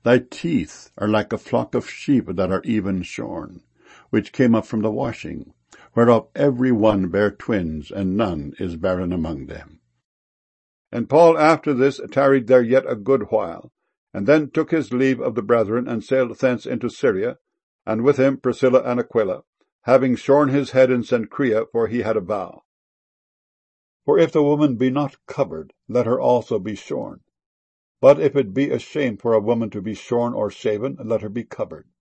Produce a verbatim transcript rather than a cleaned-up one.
Thy teeth are like a flock of sheep that are even shorn, which came up from the washing, whereof every one bare twins, and none is barren among them. And Paul after this tarried there yet a good while, and then took his leave of the brethren, and sailed thence into Syria, and with him Priscilla and Aquila, having shorn his head in Cenchrea, for he had a vow. For if the woman be not covered, let her also be shorn. But if it be a shame for a woman to be shorn or shaven, let her be covered.